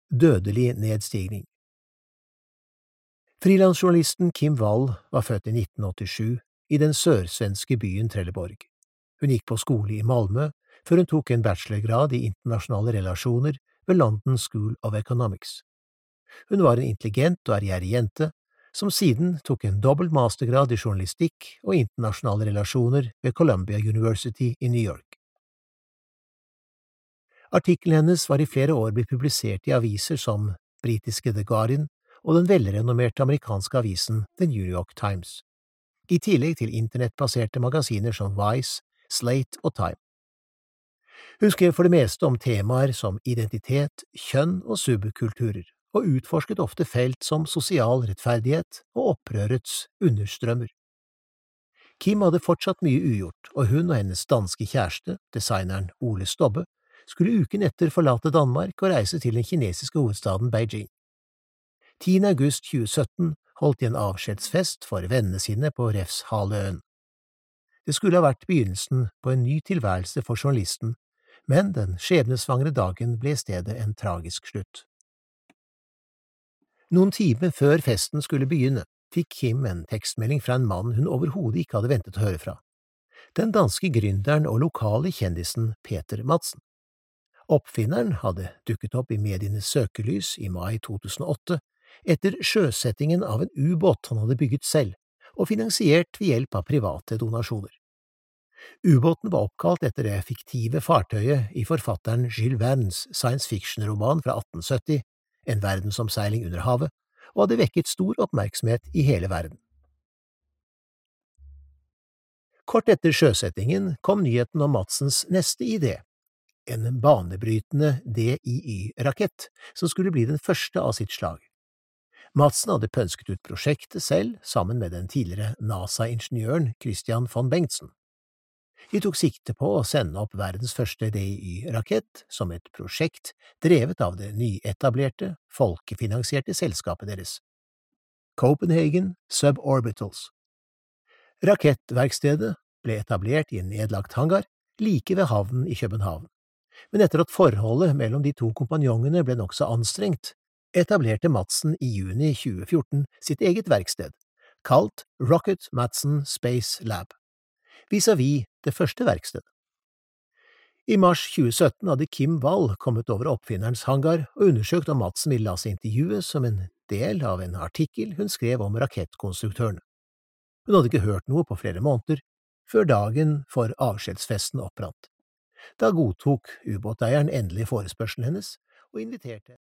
Dødelig nedstigning. Frilansjournalisten Kim Wall var født i 1987 i den sørsvenske byen Trelleborg. Hun gikk på skole i Malmö før hun tok en bachelorgrad i internasjonale relasjoner ved London School of Economics. Hun var en intelligent og ærgjerrig jente, som siden tok en dobbelt mastergrad i journalistikk og internasjonale relasjoner ved Columbia University i New York. Artikkelen hennes var i flere år blitt publisert i aviser som britiske The Guardian og den velrenommerte amerikanske avisen The New York Times, i tillegg til internettbaserte magasiner som Vice, Slate og Time. Hun skrev for det meste om temaer som identitet, kjønn og subkulturer, og utforsket ofte felt som sosial rettferdighet og opprørets understrømmer. Kim hadde fortsatt mye ugjort, og hun og hennes danske kjæreste, designeren Ole Stobbe, skulle uken etter forlate Danmark og reise til den kinesiske hovedstaden Beijing. 10. august 2017 holdt de en avskjedsfest for vennene sine på Refshaløen. Det skulle ha vært begynnelsen på en ny tilværelse for journalisten, men den skjebnesvangre dagen ble i stedet en tragisk slutt. Noen timer før festen skulle begynne, fikk Kim en tekstmelding fra en mann hun overhodet ikke hadde ventet å høre fra. Den danske gründeren og lokale kjendisen Peter Madsen. Oppfinneren hadde dukket opp i medienes søkelys i mai 2008 etter sjøsettingen av en ubåt han hadde bygget selv, og finansiert ved hjelp av private donasjoner. Ubåten var oppkalt etter det fiktive fartøyet i forfatteren Jules Vernes science fiction-roman fra 1870, En verdensomseiling under havet, og hadde vekket stor oppmerksomhet i hele verden. Kort etter sjøsettingen kom nyheten om Madsens neste idé, en banebrytende DIY-rakett som skulle bli den første av sitt slag. Madsen hadde pønsket ut prosjektet selv sammen med den tidligere NASA-ingeniøren Christian von Bengtsen. De tok sikte på å sende opp verdens første DIY-rakett som et prosjekt drevet av det nyetablerte, folkefinansierte selskapet deres, Copenhagen Suborbitals. Rakettverkstedet ble etablert i en nedlagt hangar like ved havnen i København, men etter at forholdet mellom de to kompanjongene ble nokså anstrengt, etablerte Madsen i juni 2014 sitt eget verksted, kalt Rocket Madsen Space Lab, vis-à-vis det første verkstedet. I mars 2017 hadde Kim Wall kommet over oppfinnerens hangar og undersøkt om Madsen ville la seg intervjue som en del av en artikkel hun skrev om rakettkonstruktørene. Hun hadde ikke hørt noe på flere måneder, før dagen for avskjedsfesten oppbrant. Da godtok ubåteieren endelig forespørselen hennes og inviterte